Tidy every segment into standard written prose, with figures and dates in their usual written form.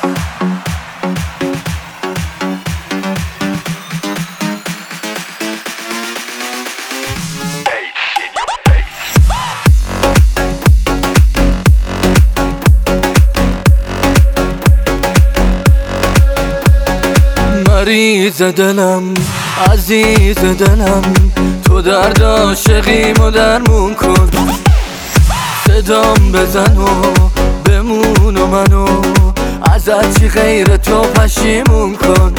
مریض دلم، عزیز دلم، تو درد عاشقیمو درمون کن. صدام بزن و بمون و منو از هرچی غیر تو پشیمون کن.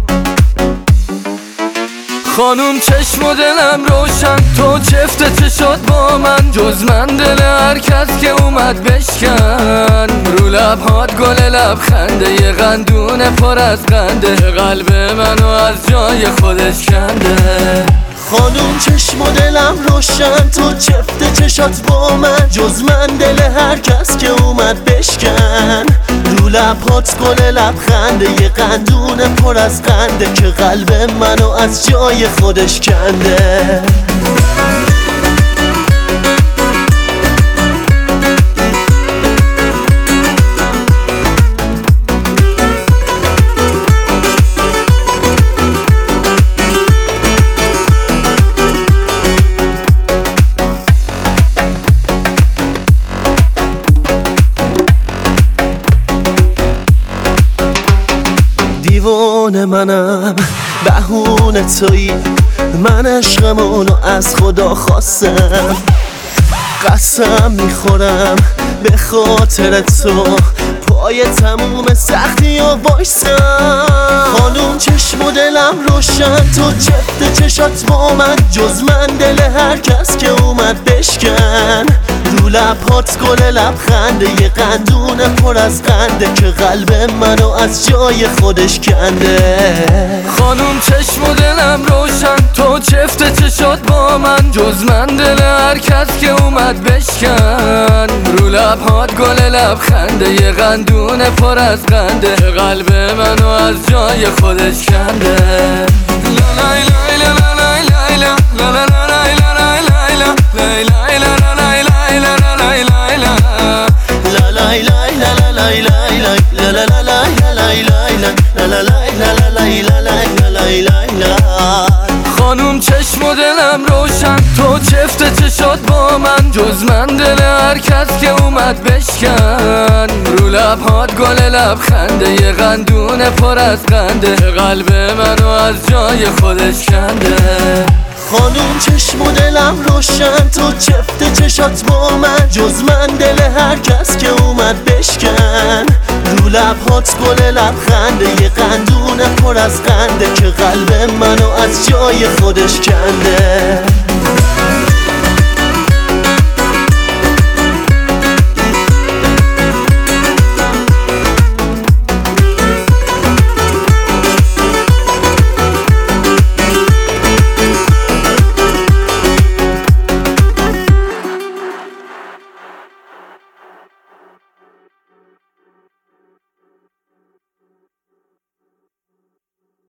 خانوم چشم و دلم روشن، تو چفت چشات با من، جز من دل هر کس که اومد بشکن. رو لبهات گل لبخنده، یه قندون پر از قنده، قلب منو از جای خودش کنده. خانوم چشم و دلم روشن، تو چفت چشات با من، جز من دل هر کس که اومد بشکن. رو لبهات گل لبخنده، یه قندون پر از قنده که قلب منو از جای خودش کنده. دیوانه منم، بهونه تویی، من عشقمونو از خدا خواستم. قسم میخورم به خاطر تو پای تموم سختی و وایسم. خانوم چشم و دلم روشن، تو چفت چشات با من، جز من دل هر کس که اومد بشکن. رو لبهات گل لبخنده، یه قندون پر از قنده که قلب منو از جای خودش کنده. خانوم چشم و دلم روشن، تو چفت چشات با من، جز من دل هر کس که اومد بشکن. رو لبهات گل لبخنده، یه قندون پر از قنده، قلب منو از جای خودش کنده. خانوم چشم و دلم روشن، تو چفت چشات با من، جز من دل هر کس که اومد بشکن. رو لبهات گل لبخنده، یه قندون پر از قنده، قلب منو از جای خودش کنده. خانوم چشم و دلم روشن، تو چفت چشات با من، جز من دل هر کس که اومد بشکن. رو لبهات گل لبخنده، یه قندون پر از قنده که قلب منو از جای خودش کنده.